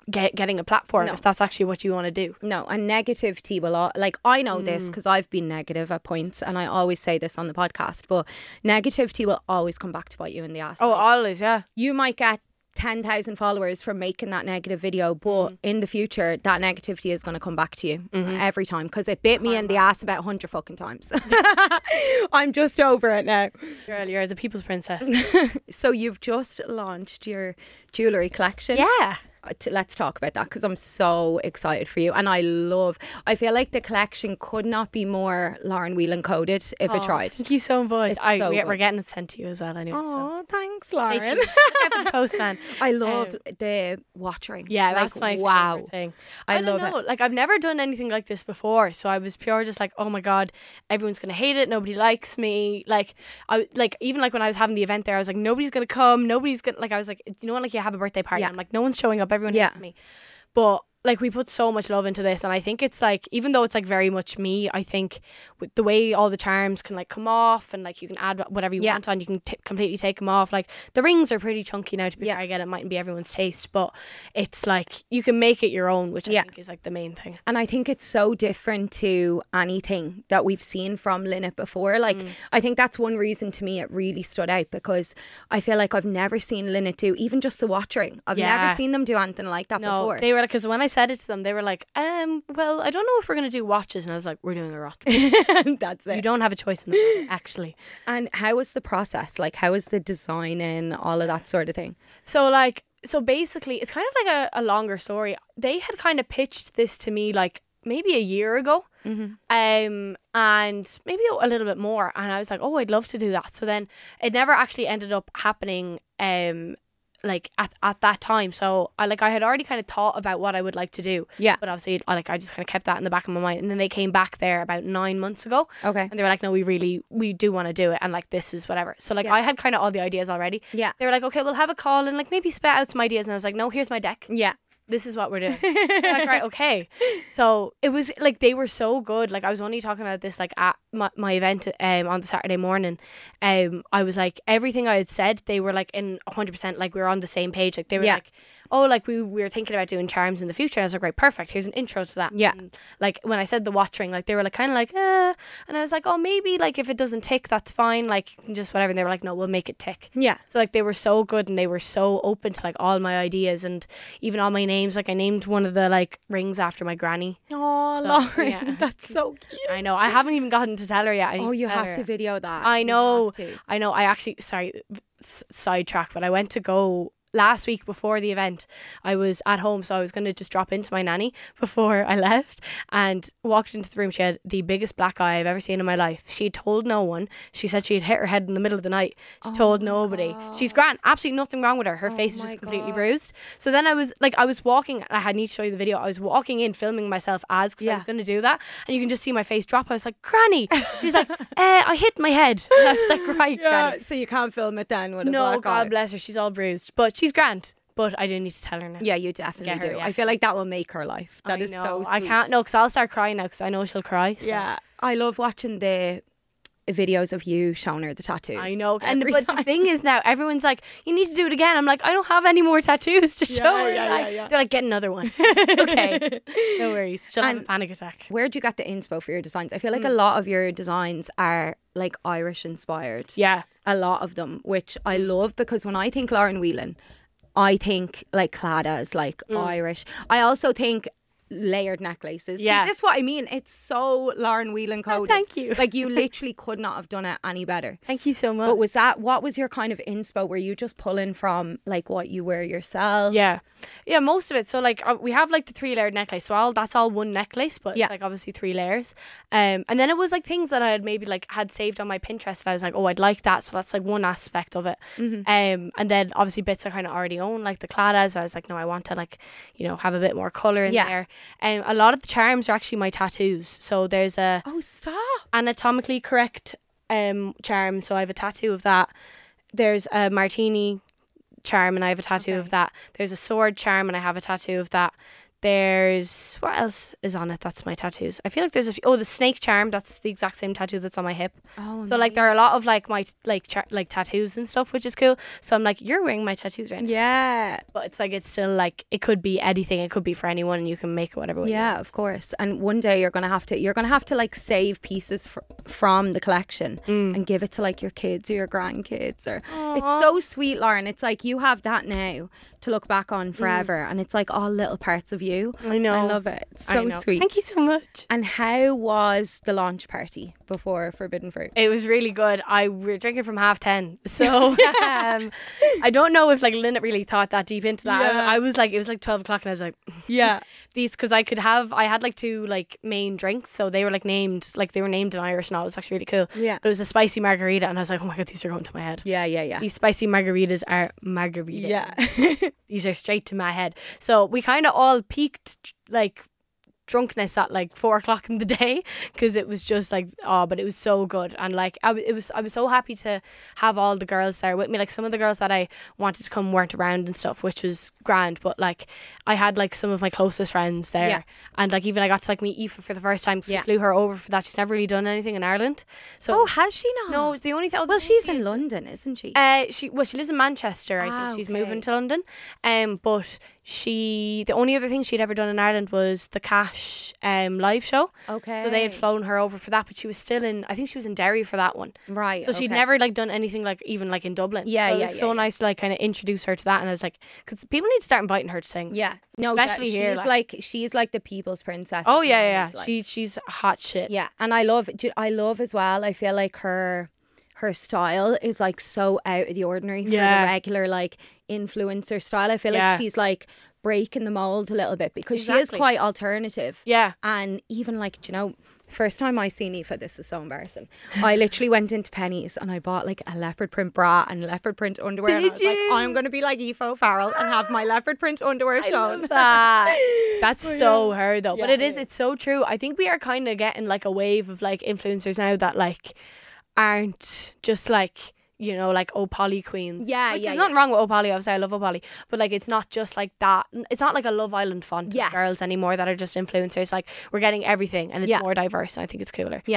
get, getting a platform No. if that's actually what you want to do. No, and negativity will, al- like, I know Mm. this because I've been negative at points, and I always say this on the podcast, but negativity will always come back to bite you in the ass. Oh, Like, always, yeah. you might get ten thousand followers from making that negative video, but Mm. in the future, that negativity is going to come back to you Mm-hmm. every time, because it bit me in the ass about a hundred fucking times. I'm just over it now. Girl, you're the people's princess. So you've just launched your jewellery collection. Yeah. Uh, to- let's talk about that, because I'm so excited for you, and I love I feel like the collection could not be more Lauren Whelan coded if it Aw, tried. Thank you so much. It's I, so we, we're good. getting it sent to you as well anyway. So. Oh, thanks, Stay Lauren. tuned. Look out for the postman. I love Um, the watchering. Yeah, Like, that's my wow. favorite thing. I I, don't love know. Like I've never done anything like this before, so I was pure just like, oh my god, everyone's gonna hate it. Nobody likes me. Like I like even like when I was having the event there, I was like, nobody's gonna come. Nobody's gonna like. I was like, you know, when like you have a birthday party, Yeah. I'm like, no one's showing up. Everyone Yeah. hates me. But like we put so much love into this, and I think it's like, even though it's like very much me, I think with the way all the charms can like come off, and like you can add whatever you Yeah. want on, you can t- completely take them off. Like the rings are pretty chunky now, to be Yeah. fair. I get it mightn't be everyone's taste, but it's like you can make it your own, which Yeah. I think is like the main thing. And I think it's so different to anything that we've seen from Lynette before. Like, Mm. I think that's one reason to me it really stood out, because I feel like I've never seen Lynette do even just the watchering. I've Yeah. never seen them do anything like that No, before. they were like, because when I said it to them, they were like, um, well, I don't know if we're gonna do watches, and I was like, we're doing a watch. That's You it. don't have a choice in the matter, actually. And how was the process? Like, how was the design and all of that sort of thing? So like, so basically, it's kind of like a, a longer story. They had kind of pitched this to me like maybe a year ago, um, and maybe a little bit more. And I was like, oh, I'd love to do that. So then it never actually ended up happening, um, like at, at that time. So I like I had already kind of thought about what I would like to do. Yeah. But obviously, I like I just kind of kept that in the back of my mind. And then they came back there about nine months ago. Okay. And they were like, no, we really, we do want to do it. And like, this is whatever. So like, Yeah. I had kind of all the ideas already. Yeah. They were like, okay, we'll have a call and like maybe spit out some ideas. And I was like, no, here's my deck. Yeah. This is what we're doing. They're like, right, okay. So it was like, they were so good. Like I was only talking about this like at my, my event um, on the Saturday morning. Um, I was like, everything I had said, they were like in one hundred percent, like we were on the same page. Like they were Yeah. like, oh, like we, we were thinking about doing charms in the future. And I was like, right, perfect. Here's an intro to that. Yeah. And, like when I said the watching, like they were like kind of like, eh. And I was like, oh, maybe like if it doesn't tick, that's fine. Like you can just whatever. And they were like, no, we'll make it tick. Yeah. So like they were so good, and they were so open to like all my ideas and even all my names. Like I named one of the like rings after my granny. Oh, So, Lauren, yeah. that's so cute. I know. I haven't even gotten to tell her yet. I need Oh, you tell have her. to video that. I You know. have to. I know. I actually sorry s- sidetrack, but I went to go last week before the event. I was at home, so I was going to just drop into my nanny before I left, and walked into the room. She had the biggest black eye I've ever seen in my life. She told no one. She said she had hit her head in the middle of the night. She told nobody. She's grand. Absolutely nothing wrong with her. Her face is my just completely God. bruised. So then I was like, I was walking. I had need to show you the video. I was walking in, filming myself as because I Yeah. was going to do that, and you can just see my face drop. I was like, Granny. She's like, eh, I hit my head. And I was like, right, Yeah, Granny. so you can't film it then with a No, black God eye. bless her. She's all bruised, but she's grand. But I didn't need to tell her now. Yeah, you definitely Get her do. I reaction. feel like that will make her life. That I is know. so sweet. I can't no, because I'll start crying now because I know she'll cry. So. Yeah, I love watching the videos of you showing her the tattoos. I know. And every but time. the thing is now everyone's like, you need to do it again. I'm like, I don't have any more tattoos to show her. yeah, Like, yeah, yeah. They're like, get another one. Okay. No worries. She'll have a And- panic attack. Where'd you get the inspo for your designs? I feel like a Hmm. lot of your designs are like Irish inspired. Yeah. A lot of them, which I love, because when I think Lauren Whelan, I think like Claddagh is like Irish. I also think layered necklaces. See, Yeah. this is what I mean. It's so Lauren Whelan coded. thank you. Like you literally could not have done it any better. Thank you so much. But was that, what was your kind of inspo? Were you just pulling from like what you wear yourself? Yeah, yeah, most of it. So like uh, we have like the three layered necklace. So all that's all one necklace, but Yeah. it's like obviously three layers. Um, and then it was like things that I had maybe like had saved on my Pinterest, and I was like, oh, I'd like that. So that's like one aspect of it. Mm-hmm. Um, and then obviously bits I kind of already own, like the Claddagh. So I was like, no, I want to like, you know, have a bit more color in Yeah. there. And um, a lot of the charms are actually my tattoos. So there's a Oh, stop. anatomically correct um charm, so I have a tattoo of that. There's a martini charm, and I have a tattoo Okay. of that. There's a sword charm, and I have a tattoo of that. There's what else is on it? That's my tattoos. I feel like there's a few, oh the snake charm. That's the exact same tattoo that's on my hip. Oh, so like there are a lot of like my like char- like tattoos and stuff, which is cool. So I'm like, you're wearing my tattoos right now. Yeah. But it's like it's still like it could be anything. It could be for anyone, and you can make it whatever way you Yeah, want. of course. And one day you're gonna have to you're gonna have to like save pieces fr- from the collection Mm. and give it to like your kids or your grandkids. Or it's so sweet, Lauren. It's like you have that now to look back on forever, and it's like all little parts of you. I know. I love it. It's I so know. sweet. Thank you so much. And how was the launch party before Forbidden Fruit? It was really good. I we were drinking from half ten, so um, I don't know if like Lynette really thought that deep into that. Yeah. I, I was like, it was like twelve o'clock, and I was like, Yeah. these because I could have. I had like two like main drinks, so they were like named like they were named in Irish, and all. It was actually really cool. Yeah. But it was a spicy margarita, and I was like, oh my god, these are going to my head. Yeah, yeah, yeah. These spicy margaritas are margaritas. Yeah. These are straight to my head. So we kind of all peaked like drunkenness at like four o'clock in the day because it was just like oh but it was so good. And like I, w- it was I was so happy to have all the girls there with me. Like some of the girls that I wanted to come weren't around and stuff, which was grand, but like I had like some of my closest friends there. Yeah. And like even I got to like meet Aoife for the first time because Yeah. we flew her over for that. She's never really done anything in Ireland, so Oh, has she not? no, it's the only thing. Well, she's in London, isn't she? Uh, she well, she lives in Manchester. I Ah, think she's okay. moving to London. Um, but she the only other thing she'd ever done in Ireland was the Cash um live show. Okay. So they had flown her over for that, but she was still in. I think she was in Derry for that one. Right. So she'd okay. never like done anything like even like in Dublin. Yeah, so it yeah, was yeah, so yeah. nice to like kind of introduce her to that, and I was like, because people need to start inviting her to things. Yeah. No, Especially that- here, She's like- like she's like the people's princess. Oh at the yeah, yeah. moment, like. She's she's hot shit. Yeah, and I love do you- I love as well. I feel like her her style is like so out of the ordinary for Yeah. the regular like influencer style. I feel Yeah. like she's like breaking the mold a little bit because she is Exactly. quite alternative. Yeah. And even like, do you know, first time I seen Aoife, this is so embarrassing. I literally went into Penny's and I bought like a leopard print bra and leopard print underwear. and I Did was you? like, I'm going to be like Aoife O'Farrell and have my leopard print underwear I shown. love that. That's so her though. But Yeah, it is, yeah. it's so true. I think we are kind of getting like a wave of like influencers now that like aren't just like, you know, like O'Polly queens. Yeah, Which yeah, is nothing yeah. wrong with O'Polly, obviously I love O'Polly. But like it's not just like that. It's not like a Love Island font Yes. of girls anymore that are just influencers. Like we're getting everything and it's Yeah. more diverse, and I think it's cooler. Yeah.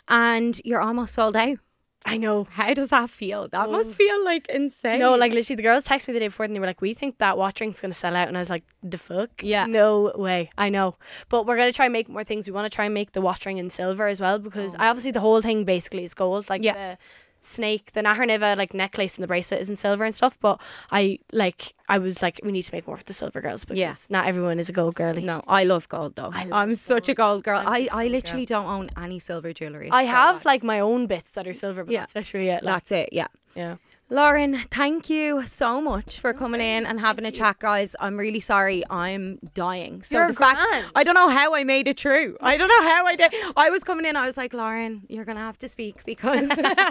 And you're almost sold out. I know. How does that feel? That must feel like insane. No, like literally the girls texted me the day before and they were like, we think that watch drink's going to sell out. And I was like, the fuck? Yeah. No way. I know. But we're going to try and make more things. We want to try and make the watch ring in silver as well because I obviously the whole thing basically is gold. Like Yeah. the snake, the Naharniva like necklace and the bracelet is in silver and stuff. But I like, I was like, we need to make more for the silver girls because Yeah. not everyone is a gold girly. No, I love gold though. I love I'm such a gold girl. I'm I, such a I gold literally don't own any silver jewellery. I So, have like my own bits that are silver, but Yeah. that's literally it. Like, That's it, yeah. yeah. Lauren, thank you so much for coming in and having a chat, guys. I'm really sorry. I'm dying. So You're the fact grand. I don't know how I made it through. I don't know how I did. I was coming in. I was like, Lauren, you're gonna have to speak because.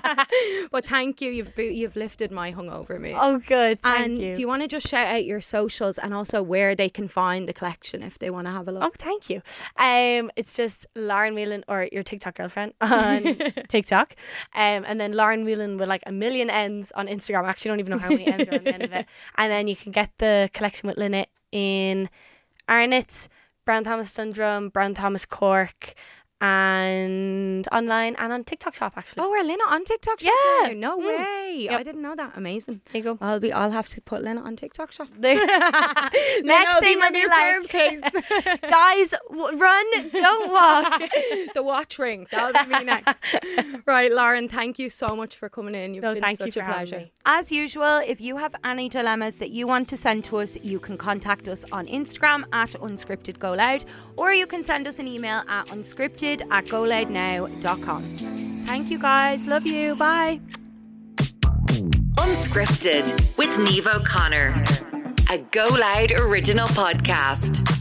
But thank you. You've you've lifted my hungover mood. Oh, good. Thank and you. do you want to just shout out your socials and also where they can find the collection if they want to have a look? Oh, thank you. Um, it's just Lauren Whelan or your TikTok girlfriend on TikTok, um, and then Lauren Whelan with like a million ends on Instagram. I actually don't even know how many ends are on the end of it. And then you can get the collection with Lynette in Arnott, Brown Thomas Dundrum, Brown Thomas Cork, and online and on TikTok shop actually. Oh, we're Lynette on TikTok shop Yeah. now? No Mm. way. Yep. I didn't know that. Amazing. There you go. I'll be. I'll have to put Lynette on TikTok shop. There. Next thing will be like, case. guys, w- run, don't walk. The watch ring. That'll be me next. Right, Lauren, thank you so much for coming in. You've No, been thank such you a for having pleasure. me. As usual, if you have any dilemmas that you want to send to us, you can contact us on Instagram at unscripted go loud, or you can send us an email at unscripted at go loud now dot com. Thank you guys. Love you. Bye. Unscripted with Niamh O'Connor, a Go Loud original podcast.